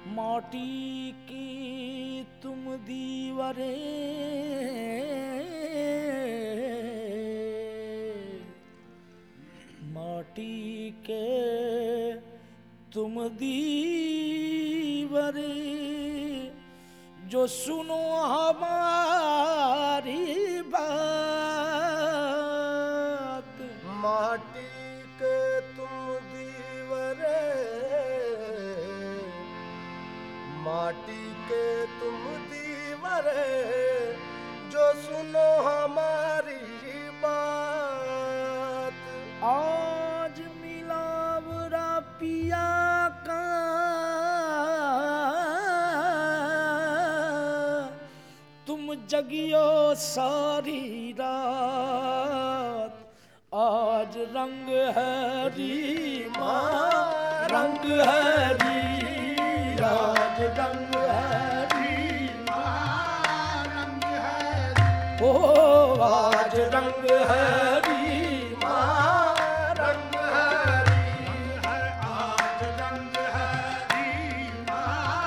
माटी की तुम दीवारें, माटी के तुम दीवारें, जो सुनो हमारी बात। माटी के तुम दीवारें, माटी के तुम दीवारें, जो सुनो हमारी बात। आज मिलावरा पिया का तुम जगियो सारी रात। आज रंग है रीमा, रंग है रीमा, आज रंग है रीमा, रंग है रीमा। ओ आज रंग है रीमा, रंग है रीमा, आज रंग है रीमा,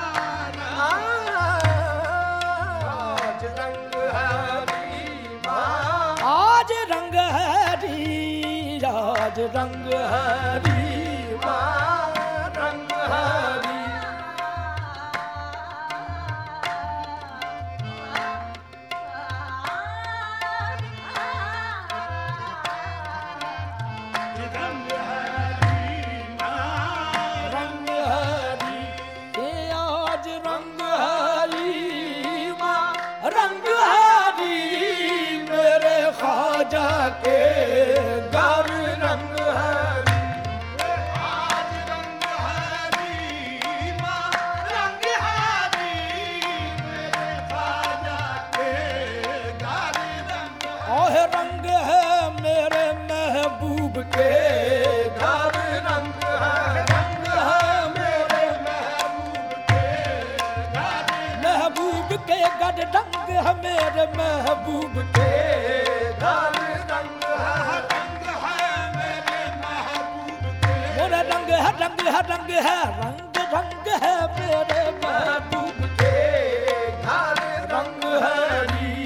आज रंग है रीमा, आज रंग है री, आज रंग है रीमा, रंग है री। रंग है रीमा, रंग है री, ये आज रंग है रीमा, रंग है री। मेरे ख्वाजा के घर रंग है री, आज रंग है रीमा, रंग है री। मेरे ख्वाजा के घर रंग है। ओह रंग है मेरे महबूब के घर रंग है, रंग है मेरे महबूब के घर रंग है, मेरे महबूब के घर रंग है, रंग है मेरे महबूब के। मेरा रंग है, रंग है, रंग है, रंग रंग है मेरे महबूब के घर रंग है री।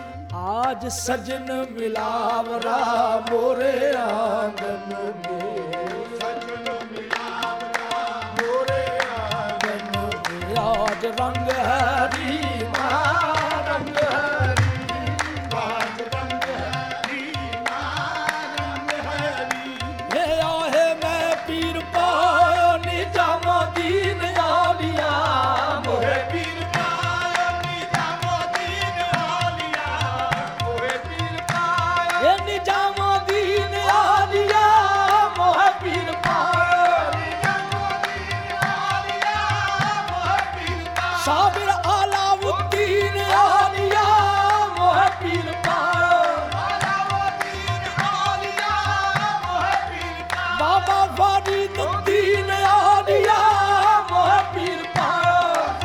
आज सजन मिलावरा मोरे आंगन में, सजन मिलावरा मोरे आंगन में। आज रंग है रीमा, रंग है री। आज रंग है रीमा, रंग है री। हे आहे मैं पीर पायो निजामुद्दीन आलिया मोहे पीर पायो निजामुद्दीन आलिया, मोहे पीर पायो। ये निजामुद्दीन आलिया मोहे पीर पायो। निजामुद्दीन आलिया, मोहे पीर पायो। साबिर अलाउद्दीन आलिया मोहे पीर पायो। अलाउद्दीन आलिया, मोहे पीर पायो। बाबा फरीदुद्दीन आलिया मोहे पीर पायो।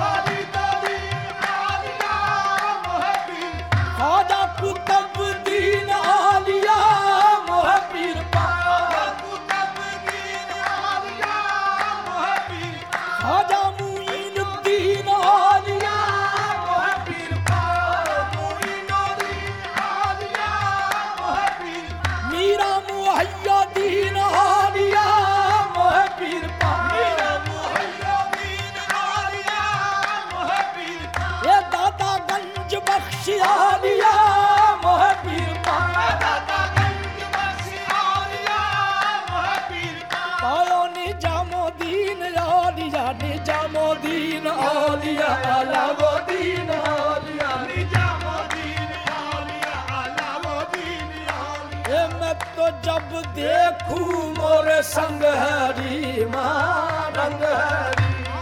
फरीदुद्दीन आलिया, मोहे पीर पायो। ख्वाजा कुतुबुद्दीन आलिया मोहे पीर पायो। कुतुबुद्दीन आलिया, मोहे पीर पायो। ख्वाजा मुईनुद्दीन आलिया मोहे पीर पायो। मुईनुद्दीन आलिया, मोहे पीर पायो। मीरा मुहय्यद्दीन आलिया मोहे पीर पायो। मीरा मुहय्यद्दीन आलिया, मोहे पीर पायो। ये दादा गंज बख्श आलिया मोहे पीर पायो। दादा गंज बख्श आलिया, मोहे पीर पायो। पायो निजामुद्दीन आलिया, निजामुद्दीन आलिया, अलाउद्दीन आलिया। निजामुद्दीन आलिया, अलाउद्दीन आलिया। ये मैं तो जब देखूं मोरे संग है रीमा, रंग है री।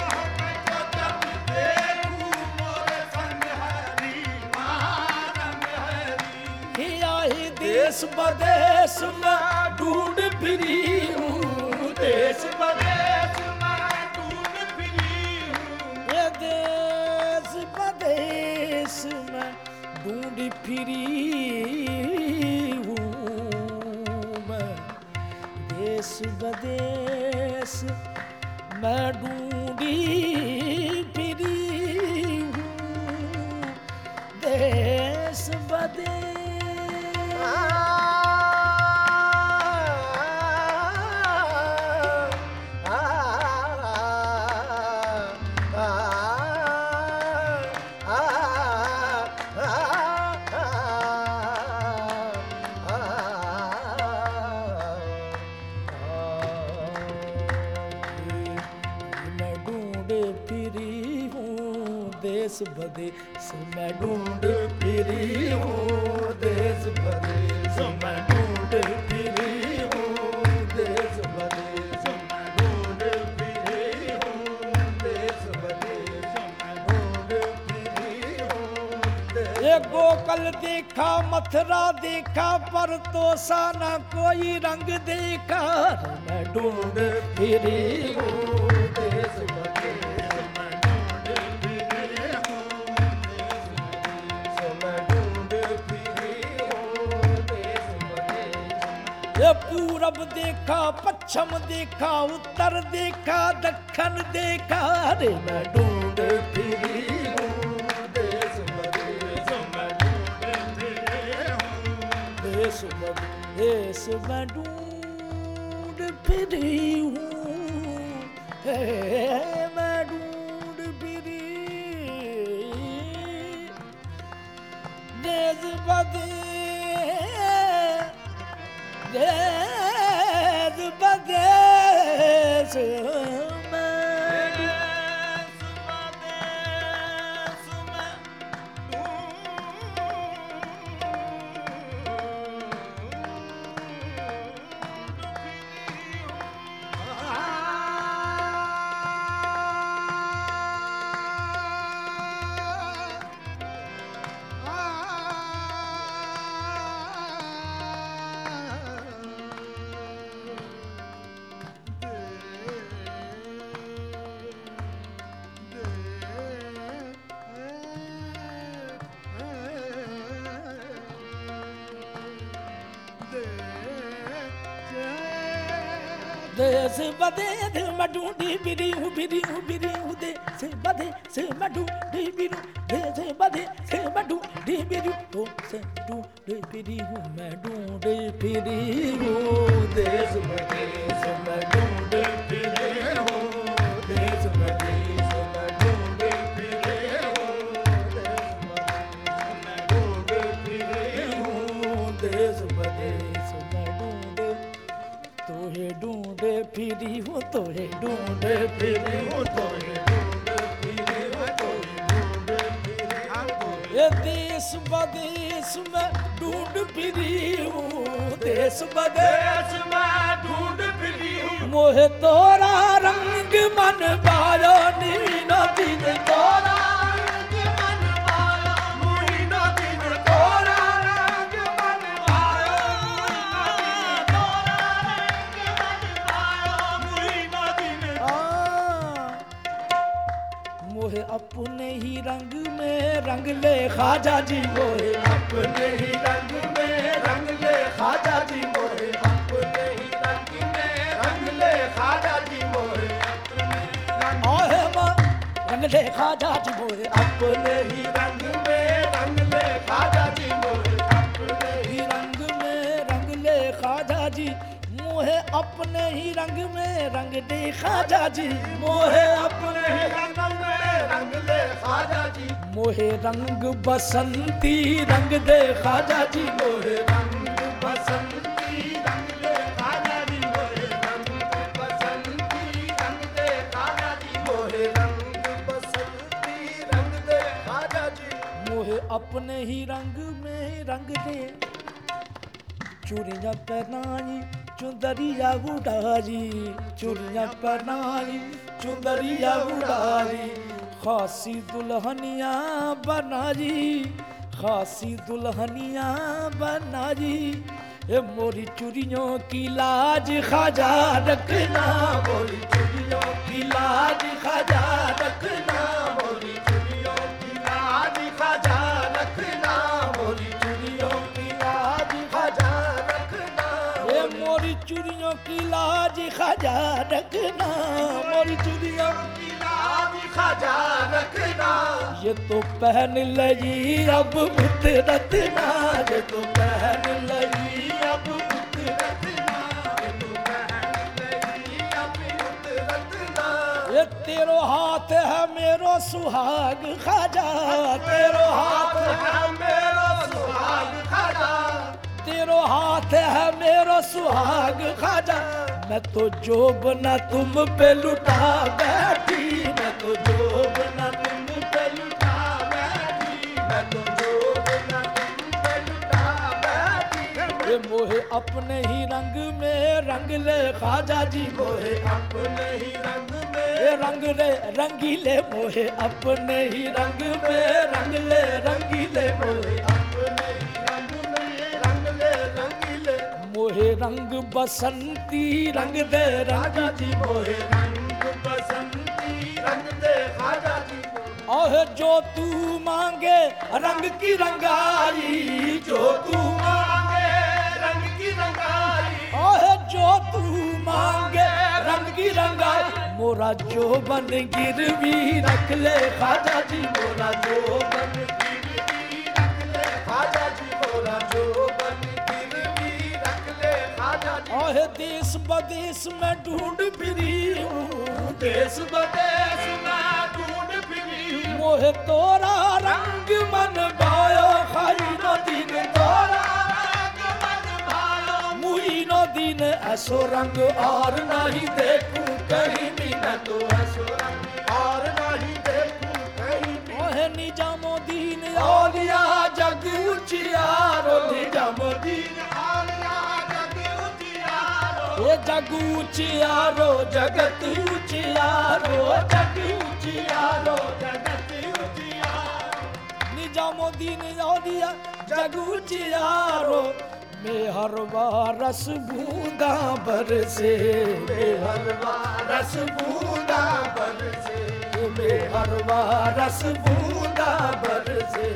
हिया ही देश बदेश में ढूंढ फिरी हूँ, देश बदेश ये देश बदेश में ढूंढ फिरी हूँ मैं। देश बदेश मैं ढूंढी फिरी हूँ देश बदे देश बदे सो मैं ढूंढ फिरी हूँ देश बदे सो मैं ढूंढ फिरी हूँ देश बदे सो मैं ढूंढ फिरी हूँ देश बदे सो मैं ढूंढ फिरी हूँ। ये गोकुल देखा मथुरा देखा पर तो सा न कोई रंग देखा मैं ढूंढ फिरी हूँ देश बदे पूरब देखा पश्चिम देखा उत्तर देखा दक्षिण देखा रे मैं ढूंढ फिरी हूँ देश बदे सो मैं ढूंढ फिरी हूँ देश बदे सो मैं ढूंढ फिरी हूँ मैं ढूंढ फिरी देश बदे देश बदेश देश बदे मैं ढूंढी फिरी हूँ देश बदे से मैं ढूंढी फिरी देश बदे से मैं ढूंढी फिरी हूँ से ढूंढी फिरी हूँ मैं ढूंढी फिरी हूँ देश बदे से मैं ढूंढी फिरी हूँ देश बदे से मैं ढूंढी फिरी हूँ देश बदे से मैं ढूंढी तोहे ढूंढे फिरी हूँ तोहे ढूंढे फिरी हूँ तोहे ढूंढे फिरी हूँ तोहे ढूंढे फिरी हूँ ये देश बदेश में ढूंढ फिरी हूँ देश बदेश में ढूंढ फिरी हूँ मोहे तोरा रंग मन बायो नीनो दिन तोरा मोहे अपने ही रंग में रंग ले ख्वाजा जी मोहे अपने ही रंग में रंग ले ख्वाजा जी मोहे अपने ही रंग में रंग ले ख्वाजा जी मोहे रंग ले ख्वाजा जी मोहे अपने ही रंग में रंग ले ख्वाजा जी मोहे अपने ही रंग में रंग ले ख्वाजा जी मोहे अपने ही रंग में रंग दे ख्वाजा जी मोहे अपने ही रंग में रंग ले ख्वाजा जी मोहे रंग बसंती रंग दे ख्वाजा जी मोहे रंग बसंती रंग दे ख्वाजा जी मोहे रंग बसंती रंग दे ख्वाजा जी मोहे रंग बसंती रंग दे ख्वाजा जी मोहे अपने ही रंग में रंग दे चूड़ियां पहनाई चुंदरिया उड़ारी चूड़ियां पहनाई चुंदरिया उड़ारी खासी दुल्हनिया बनारी खासी दुल्हनिया बनारी ए मोरी चूड़ियों की लाज ख्वाजा रखना मोरी चूड़ियों की लाज ख्वाजा रखना मोरी चूड़ियों की लाज ख्वाजा रखना मोरी चूड़ियों की लाज ख्वाजा रखना ए मोरी चूड़ियों की लाज ख्वाजा रखना, मोरी चूड़ियों की लाज ख्वाजा रखना। ये तो पहन लगी अब बुत रत्ना, ये तो पहन लगी अब बुत रत्ना, ये तो पहन लगी अब बुत रत्ना। ये तेरो हाथ है मेरो सुहाग ख्वाजा, तेरो हाथ है मेरो सुहाग ख्वाजा, तेरो हाथ है मेरो सुहाग ख्वाजा। मैं तो जो बना तुम पे लुटा बैठी, मैं तो जो बना तुम पे लुटा बैठी, मैं तो जो बना तुम पे लुटा बैठी। ये मोहे अपने ही रंग में रंग ले ख्वाजा जी, मोहे अपने ही रंग में ये रंग ले रंगीले, मोहे अपने ही रंग में रंग ले रंगीले, मोहे अपने ही रंग में रंग ले रंगीले। मोहे रंग बसंती रंग दे राजा जी, मोहे रंग बसंती रंग दे ख्वाजा जी। ओह जो तू मांगे रंग की रंगाई, जो तू मांगे रंग की रंगाई, ओह जो तू मांगे रंग की रंगाई। मोरा जो बन गिरवी रख ले ख्वाजा जी, मोरा जो बन गिरवी रख ले ख्वाजा जी, मोरा जो बन गिरवी रख ले ख्वाजा जी। ओह देश बदेश में ढूंढ फिरी हूँ, देश बदेश में ढूंढ फिरी हूँ। मोहे तोरा रंग मन भायो, खाई न दिन तोरा रंग मन भायो, मुई न दिन ऐसो रंग और नहीं देखूं कहीं भी, मैं तो ऐसो रंग और नहीं देखूं कहीं भी। ओहे निजामुद्दीन औलिया जग उचियारो, निजामुद्दीन आलिया जग उजियारो, ये जग उचियारो जगत उचियारो, जग उचियारो जगत उजियारो। निजामुद्दीन औलिया जग उचियारो। मेहरवा रस बूंदा बरसे, मेहरवा रस बूंदा बरसे, मेहरवा रस बूंदा बरसे,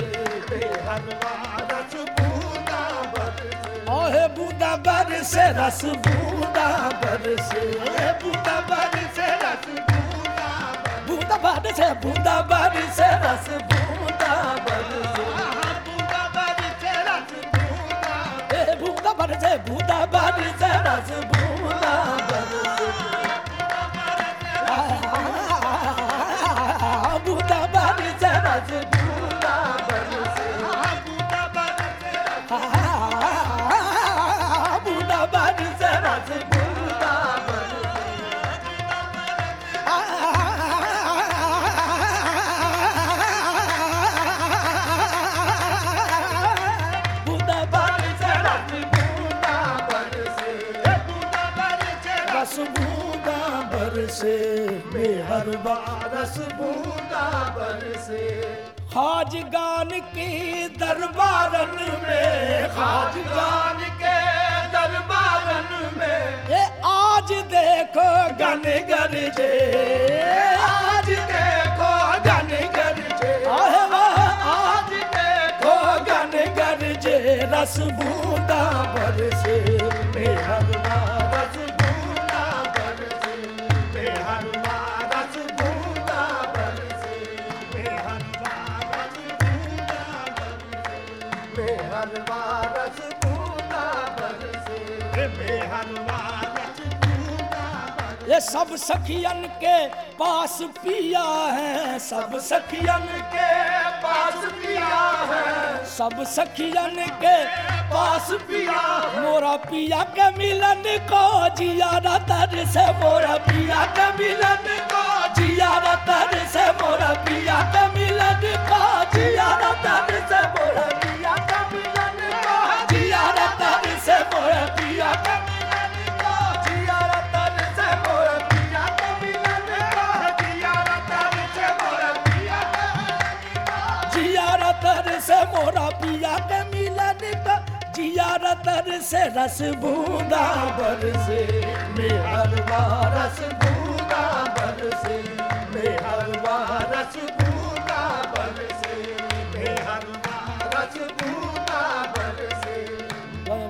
मेहरवा रस बूंदा बरसे। ओहे बूंदा बरसे रस बूंदा बरसे, बूंदा बरसे रस बूंदा बूंदा बरसे, बूंदा बरसे रस बूंदा बरसे, बूंदा बरसे रस बूंदा, ए बूंदा बरसे बूंदा बरसे रस बूंदा बरसे, बूंदा बरसे रस बूंदा बरसे, बूंदा बरसे बूंदा बरसे रस बूंदा बरसे। बूंदा बरसे रस बूंदा बरसे, बूंदा बरसे रस बूंदा बरसे, मेहरबा रस बूंदा बरसे। खाजगान के दरबारन में, खाजगान खाजगान के दरबारन में ये आज देखो गन गरजे, आज देखो गन गरजे, आहे वाह आज देखो गन गरजे रस बूंदा बरसे, मेहरबा रस बूंदा बरसे, मेहरबा रस बूंदा बरसे, मेहरबा रस बूंदा बरसे, मेहरबा रस बूंदा बरसे, मेहरबा रस बूंदा बरसे। ये सब सखियन के पास पिया है, सब सखियन के पास पिया है, सब सखियन के पास पिया मोरा पिया के मिलन को जिया तर से, मोरा पिया के मिलन को जिया तर से, मोरा पिया के मिलन को जिया तर से, मोरा पिया के मिलन को जिया तर से, मोरा पिया के मिलन को जिया तर से, मोरा पिया के मिलन को जिया रतर से मोरा पिया के जिया तर से, मोरा पिया के मिलन को जिया तर से रस बूंदा बरसे, मेहरबा रस बूंदा बरसे, मेहरबा रस बूंदा बरसे, मेहरबा रस बूंदा बरसे।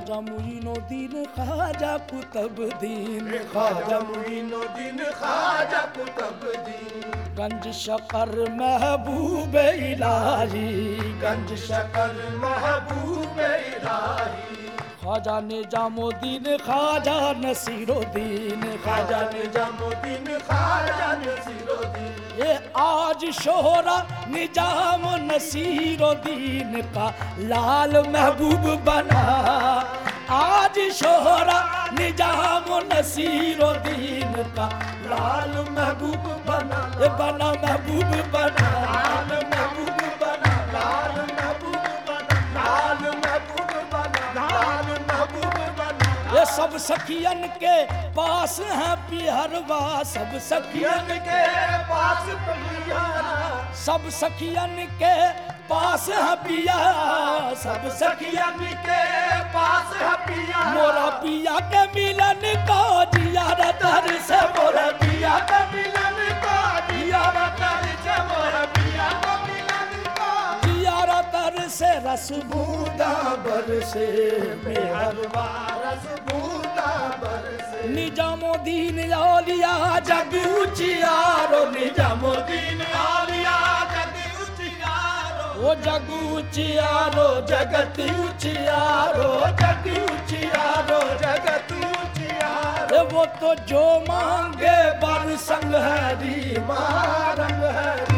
ख्वाजा मुइनुद्दीन ख्वाजा कुतुबुद्दीन ख्वाजा मुइनुद्दीन ख्वाजा कुतुबुद्दीन गंज शकर महबूब इलाही गंज शकर महबूब इलाही ख्वाजा निजामुद्दीन ख्वाजा नसीरुद्दीन ख्वाजा निजामुद्दीन ख्वाजा नसीरुद्दीन ये आज शोहरा निजाम नसीरुद्दीन का लाल महबूब बना आज शोहरा निजाम नसीरुद्दीन का लाल महबूब बना बना महबूब बना लाल महबूब बना लाल महबूब बना लाल महबूब बना लाल महबूब बना ये सब सखियन के पास है पिहरवा सब सखियन के पास पियारा सब सखियन के पास है पिया सब सखियन के पास है पिया मोरा पिया के मिलन को जियारा तर से मोरा पिया के मिलन को जियारा तर से मोरा पिया के मिलन को जियारा तर से रस बूंदा बरसे मेहरवा रस बूंदा बरसे निजामुद्दीन औलिया जग उजियारो निजामुद्दीन औलिया जग उजियारो वो जग उजियारो जगत उजियारो जग उजियारो जगत उजियारो वो तो जो मांगे बर संग है री मारंग है